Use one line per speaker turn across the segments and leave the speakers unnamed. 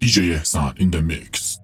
DJ Ehsan in the mix.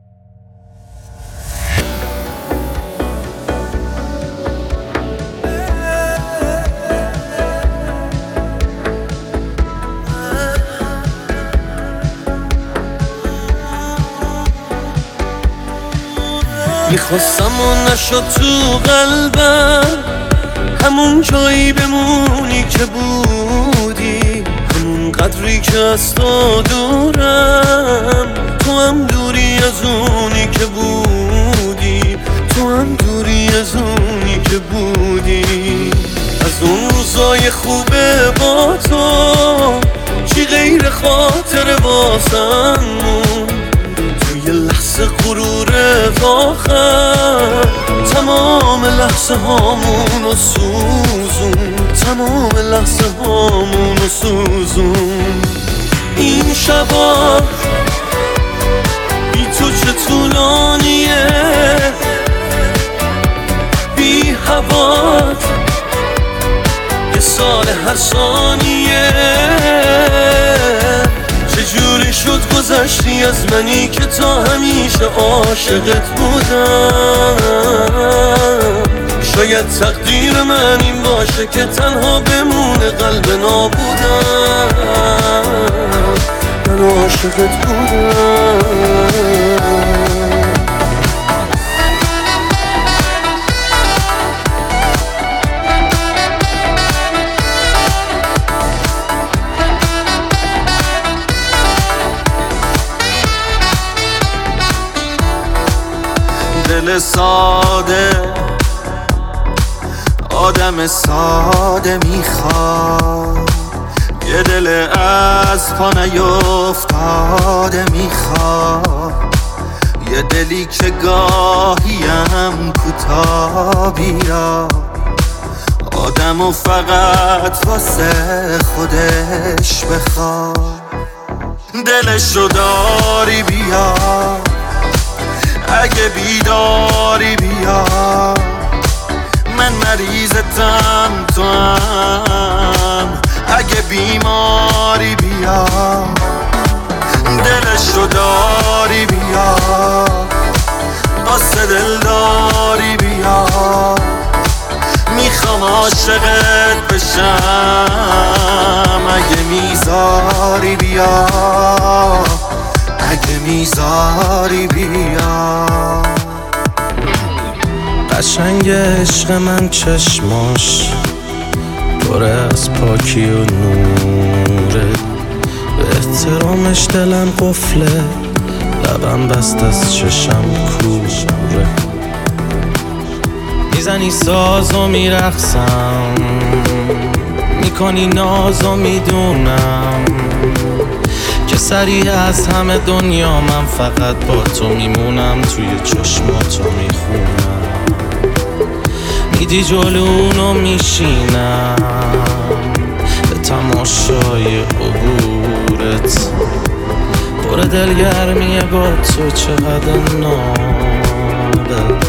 میخواستم و نشد تو قلبم همون جایی بمونی که بودی، همون قدری که از تو دورم، تو هم دوری از اونی که بودی، تو هم دوری از اونی که بودی. از اون روزای خوبه با تو چی غیر خاطر واسم موند، توی لحظه غرور آخر تمام لحظه هامونو سوزون، تمام لحظه هامونو سوزون. این شبا بی تو چه طولانیه، بی هوات یه سال هر ثانیه. چجوری شد گذشتی از منی که تا همیشه عاشقت بودم؟ شاید تقدیر من این باشه که تنها بمونه قلب نابودم. من عاشقت بودم. دل ساده آدم ساده میخواد، یه دل از پا نیفتاده میخواد، یه دلی که گاهیم کوتاه بیاد، آدمو فقط واسه خودش بخواد. دلشو داری بیاد، اگه بیداری بیا، من مریضتم تو هم، اگه بیماری بیا، دلشو داری بیا، واسه دلداری بیا، میخوام عاشقت بشم، اگه میذاری بیا، اگه میذاری بیا.
قشنگ عشق من چشماش پر از پاکی و نوره، به احترامش دلم قفله، لبم بست از چشم کوره. میزنی ساز و میرقصم، میکنی ناز و میدونم که سریع از همه دنیا من فقط با تو میمونم، توی چشماتو میخونم، میدی جلونو میشینم به تماشای عبورت، پر دلگرمیه با تو، چقدر نابه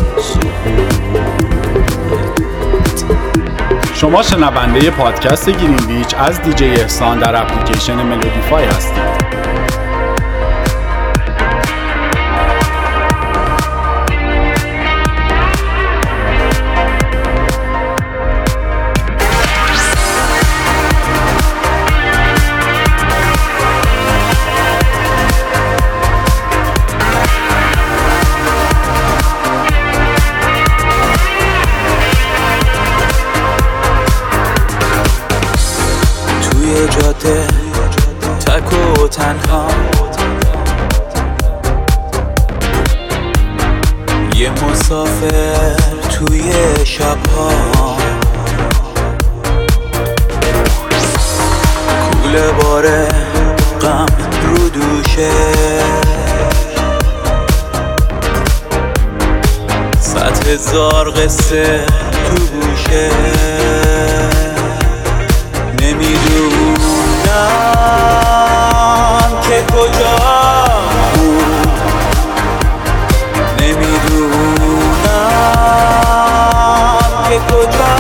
شما شنونده پادکست گرین بیچ از دیجی احسان در اپلیکیشن ملودیفای هستید.
جاده تک و تنها، یه مسافر توی شبها، کوله باره غم رو دوشه، 100,000 قصه تو گوشه، نمیدونم که کجا بود، نمیدونم که کجا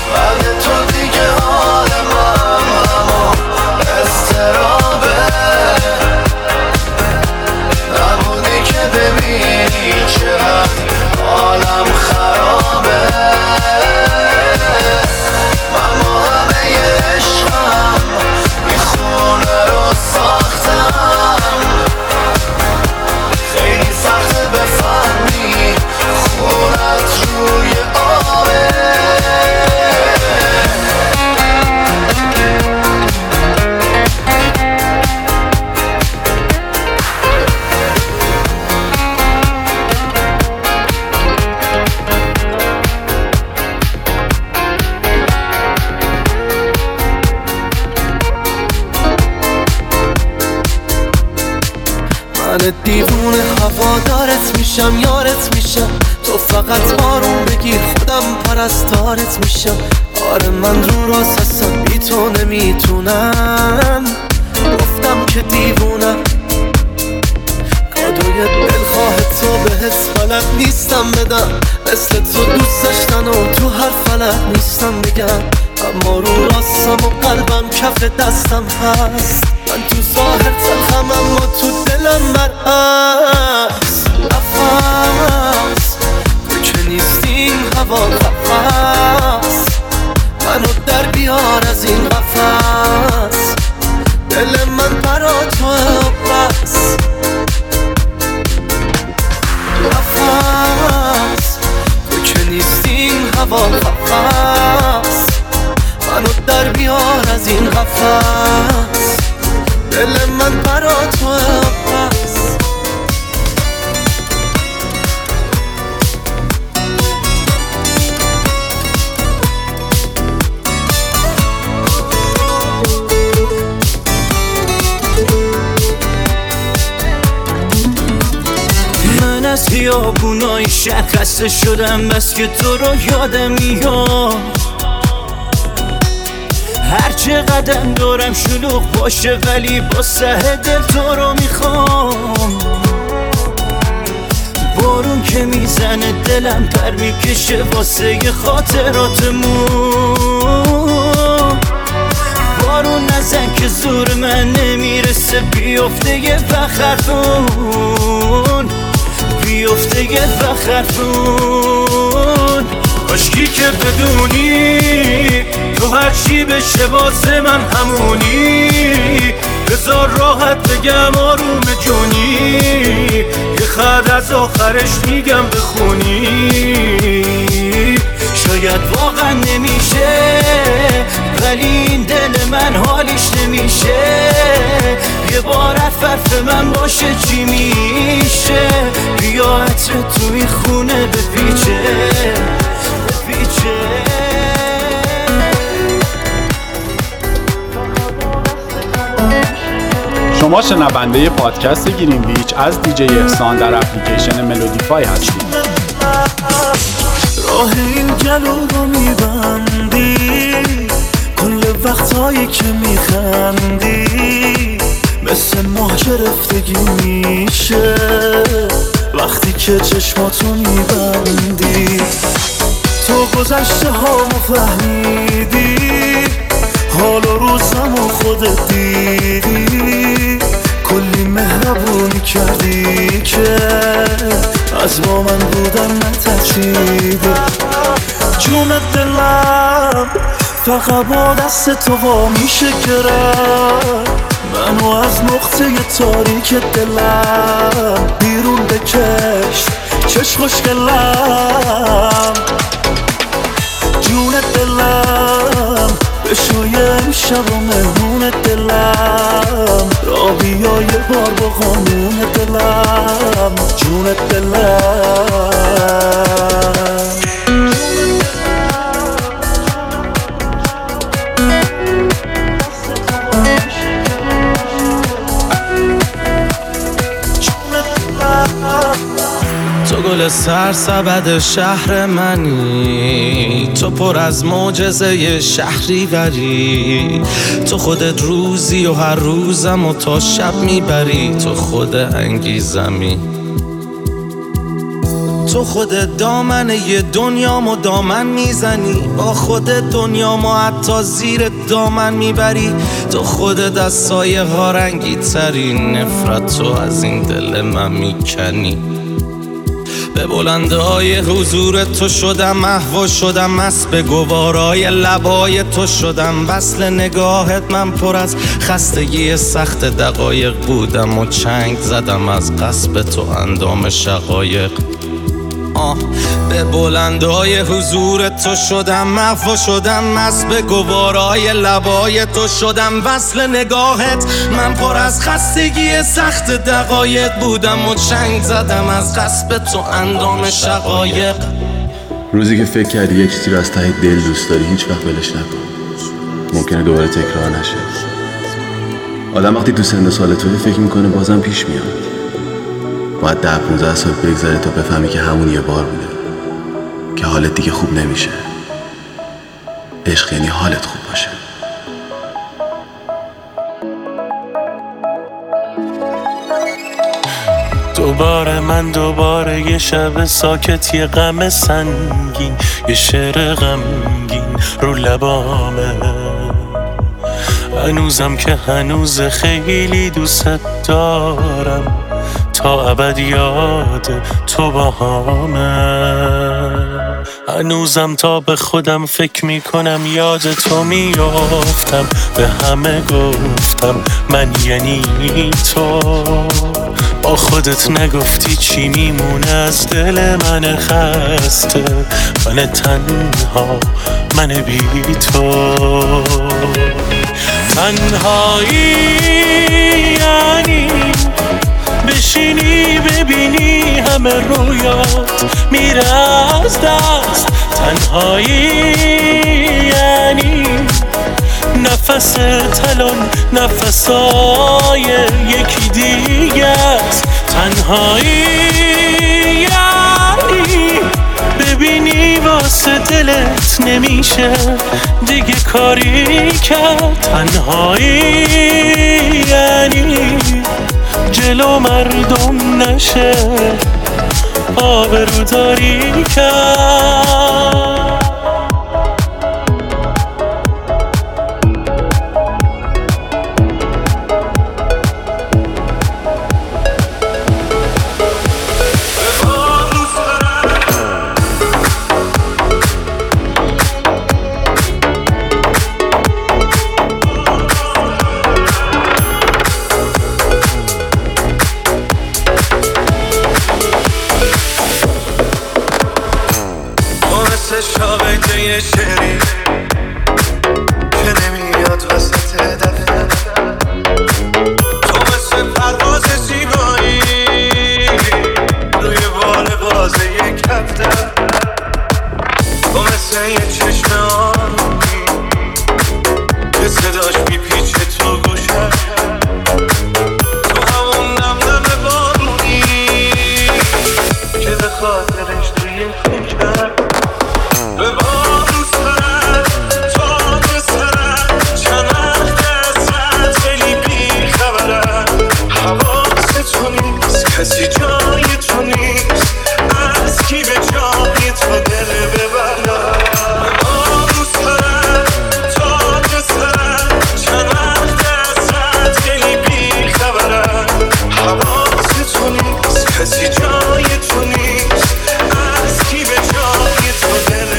بعد تو دیگه حال من اما استرابه نبودی که ببینی چقدر حالم خرابه من با همه عشقم این خونه رو ساختم خیلی سخته بفهمی خونت روی آبه من دیوونه هوادارت میشم یارت میشم تو فقط آروم بگیر خودم پرستارت میشم آره من رو راست هستم بی تو نمیتونم گفتم که دیوونم کادوی دلخواه تو بهت بلد نیستم بدم مثل تو دوست داشتن و تو هر فلک نیستم بگم اما رو راستم و قلبم کف دستم هست من تو ظاهر تلخم اما تو دلم مرعز نفس تو که نیستین هوا قفص منو در بیار از این قفص دل من برا توه بس نفس تو که نیستین هوا قفص منو در بیار از این قفص دل من برا توه بس
من از خیابونای شهر خسته شدم بس که تو رو یادم میاد هر چه قدم دارم شلوغ باشه ولی با سه دل تو رو میخوام بارون که میزنه دلم پر میکشه واسه خاطراتمون بارون نزن که زور من نمیرسه بیفته یه بخرفون بیفته یه بخرفون کاشکی که بدونی تو هرچی بشه واسه من همونی بذار راحت بگم آروم جونی یه خط از آخرش میگم بخونی شاید واقعا نمیشه ولی این دل من حالیش نمیشه یه بار حرف من باشه چی میشه بیا عطر تو این خونه بپیچه
شما شنونده پادکست گرین ویچ از دیجی احسان در اپلیکیشن ملودیفای هستید.
راه این گلو رو میبندی کل وقتایی که میخندی مثل ماه گرفتگی میشه وقتی که چشماتو میبندی تو گذشته هامو فهمیدی حال و روزمو خودت دیدی کلی مهربونی کردی که از با من بودن نترسیدی جون دلم فقط با دست تو وا میشه گرفت منو از نقطه تاریک دلم بیرون بکش چش خوشگلم جون دلم بشوی امشب و مهمون دلم را بیا یه بار با قانون دلم جون دلم
تو گل سرسبد شهر منی تو پر از معجزه شهری بری تو خودت روزی و هر روزم و تا شب میبری تو خود انگیزمی تو خودت دامنه یه دنیامو دامن میزنی، با خودت دنیامو حتی زیر دامن میبری. تو خودت از سایه ها رنگی تری، نفرت تو از این دل من میکنی. به بلنده های حضور تو شدم محو شدم، مست به گوارای لبای تو شدم. وصل نگاهت من پر از خستگی سخت دقایق بودم و چنگ زدم از قصب تو اندام شقایق. به بلندهای حضور تو شدم محو شدم، مست به گوارای لبای تو شدم. وصل نگاهت من پر از خستگی سخت دقایق بودم و چنگ زدم از قصب تو اندام شقایق.
روزی که فکر کردی یک چیزی رو از ته دل دوست داری، هیچ وقت ولش نکن، ممکنه دوباره تکرار نشه. آدم وقتی تو سن و سال توی فکر میکنه بازم پیش میاد. باید 10-15 سال بگذره تا بفهمی که همون یه بار بوده، که حالت دیگه خوب نمیشه. عشق یعنی حالت خوب باشه.
دوباره یه شب ساکت، یه غم سنگین، یه شعر غمگین رو لبامه. هنوزم که هنوز خیلی دوست دارم، تا ابد یاد تو باهامه. هنوزم تا به خودم فکر میکنم یاد تو میافتم، به همه گفتم من یعنی تو. با خودت نگفتی چی میمونه از دل من خسته، من تنها، من بی تو. تنهایی یعنی بشینی ببینی همه رویات میره از دست. تنهایی یعنی نفس تلون نفسای یکی دیگه است. تنهایی یعنی ببینی واسه دلت نمیشه دیگه کاری کرد. تنهایی یعنی جلو مردم نشه آبروداری کرد.
شاقه یه شعری که نمیاد وسط دفعه، تو مثل پرواز زیبایی روی بال بازه یک هفته، تو مثل یه چشم آبی که صداش میپیچه تو گوشه، تو همون نمنم بارونی که به خاطرش توی کوچه به بارو سرد تا به سرد چند دستت خیلی بی خبرم. حواست تو نیست کسی جای تو نیست، از کی به جای تو دل ببرم. به بارو سرد تا به سرد چند دستت خیلی بی خبرم. حواست تو نیست کسی جای تو نیست، از کی به جای تو دل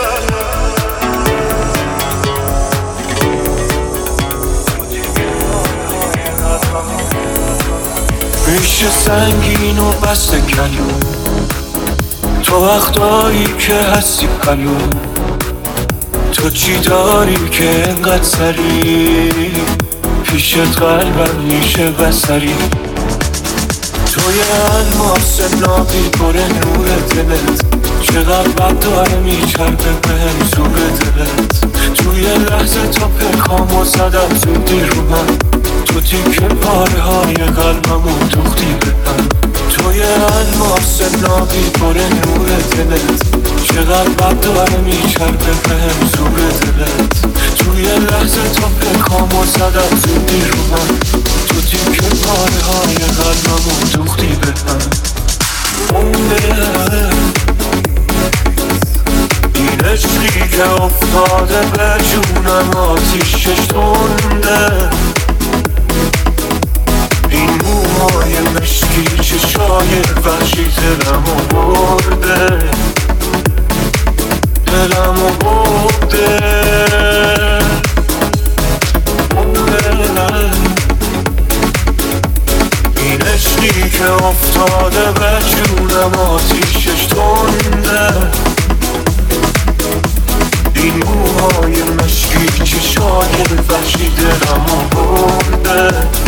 میشه سنگین و بسته کلون، تو وقتایی که هستی کلون. تو چی داری که انقدر سری پیشت قلبم میشه بسری. تو یه الماس نابی پر نور دلت، چقدر بد داره میچربه بهم زور دلت. توی لحظه تا پرکامو زدم زودی رو من، تو تیکه پاره های قلبمو دوختی بهم. توی الماس نابی پر نور دلت، چقدر بد داره میچربه بهم زور دلت. توی لحظه تا پرکامو زدم زودی رو من، تو تیکه پاره های قلبمو دوختی بهم. عشقی که افتاده به جونم آتیشش تنده، این موهای مشکی چشای وحشی دلمو برده، دلمو برده. این عشقی که افتاده به جونم آتیشش تنده، این موهای مشکی چشای وحشی دلمو برده،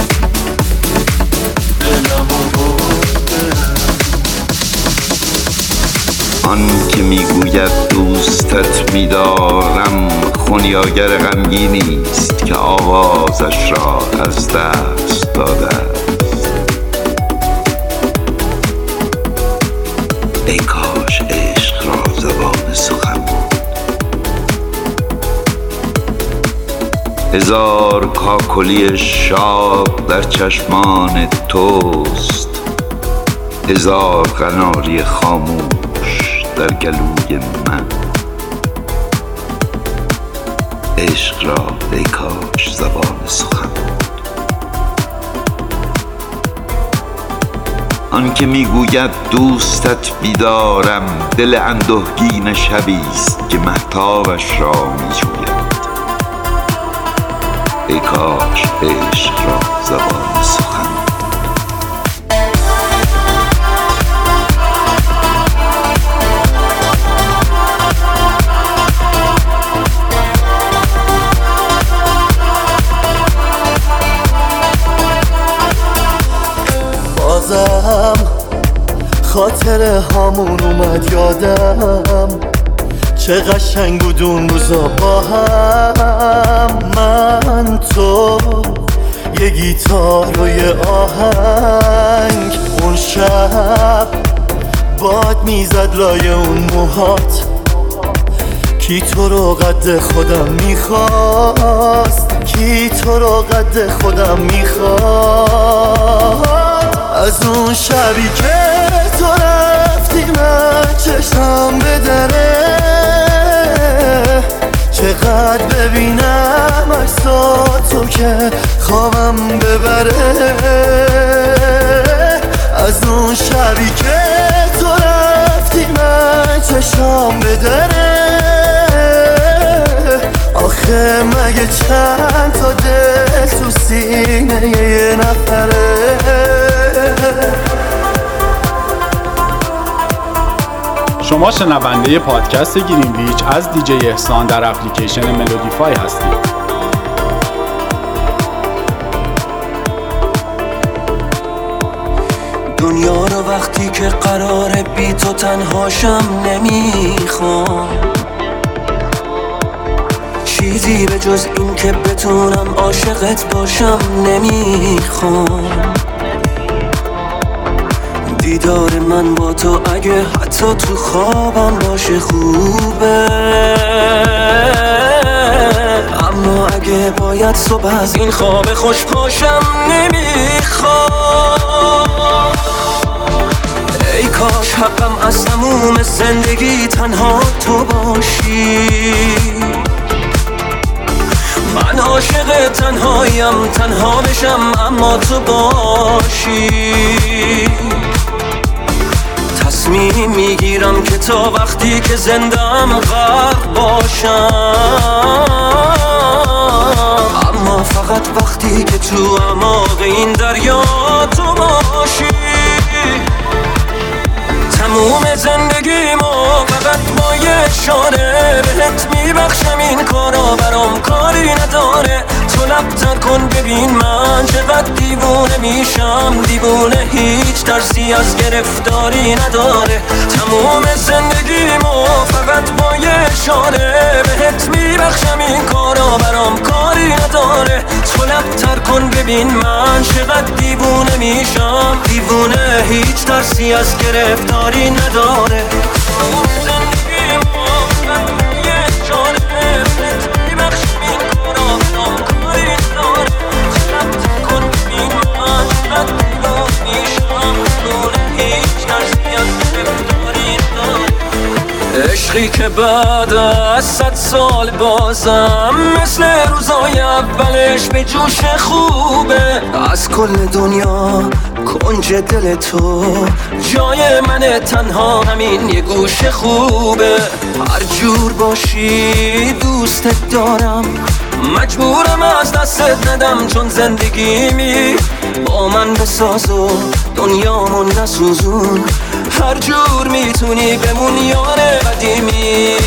دلمو برده.
آن که میگوید دوستت میدارم خونیاگر غمگینی است که آوازش را از دست داده است. ای کاش عشق را زبان سخن بود، هزار کاکلی شاد در چشمان توست، هزار قناری خاموش در گلوی من. عشق را ای کاش زبان سخن بود. آن که میگوید دوستت بیدارم دل اندوهگین شبیست که مهتابش را میجوید. ای کاش عشق را زبان سخن.
بازم خاطر هامون اومد یادم، چه قشنگ بود اون روزا با هم. من تو یه گیتار و یه آهنگ، اون شب باد میزد لای اون موهات، کی تو رو قد خودم میخواست، کی تو رو قد خودم میخواست. از اون شبی که تو رفتی من چشم به دره، چقدر ببینم عکساتو که خوابم ببره. از اون شبی که تو رفتی من چشم به دره، آخه مگه چند تا دل تو سینه یه نفره.
شما شنونده پادکست گرین ویچ از دیجی احسان در اپلیکیشن ملودیفای هستید.
دنیا رو وقتی که قراره بی تو تنهاشم نمیخوام، چیزی به جز این که بتونم عاشقت باشم نمیخوام. دیدار من با تو اگه حتی تو خوابم باشه خوبه، اما اگه باید صبح از این خواب خوش پاشم نمیخوام. ای کاش حقم از تموم زندگی تنها تو باشی، من عاشق تنهاییم، تنها بشم اما تو باشی. تصمیم میگیرم که تا وقتی که زندم غرق باشم، اما فقط وقتی که تو اعماق این دریا تو باشی. تموم زندگیمو فقط با یه اشاره بهت میبخشم، این کارا برام کاری نداره. تو لب‌تر کن ببین من چقدر دیوونه میشم، دیوونه هیچ ترسی از گرفتاری نداره. تموم زندگیمو فقط با یه اشاره بهت میبخشم، این کارا برام کاری نداره. تو لب‌تر کن ببین من چقدر دیوونه میشم، دیوونه هیچ ترسی از گرفتاری نداره. تموم زندگیمو فقط با یه اشاره بهت میبخشم، این کارا برام کاری نداره. تو لب‌تر کن ببین من چقدر دیوونه میشم، دیوونه هیچ ترسی از گرفتاری نداره. عشقی
روزی که بعد از 100 سال بازم مثل روزای اولش به جوش خوبه. از کل دنیا کنج دل تو جای من تنها همین یه گوش خوبه. هر جور باشی دوستت دارم، مجبورم از دستت ندم چون زندگیمی با من بساز و دنیامون نسوزون. هر جور میتونی بمون یار قدیمی.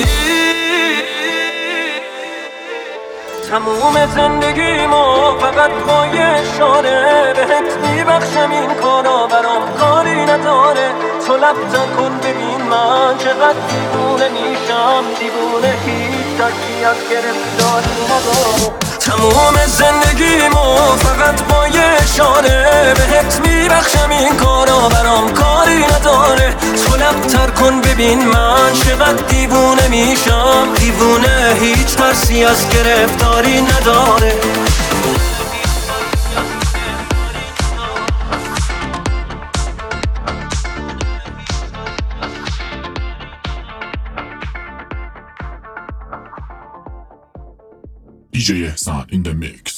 تموم زندگیمو فقط با یه اشاره بهت میبخشم، این کارا برام کاری نداره. تو لبتر کن ببین من چقدر دیوونه میشم، دیوونه هیچ درکی از گرفتاری نداره. تموم زندگیمو فقط با یه اشاره بهت میبخشم، این کارا برام کاری نداره. تو لبتر کن ببین من چقدر دیوونه میشم، دیوونه هیچ ترسی از گرفتاری نداره.
DJ Ehsan in the mix.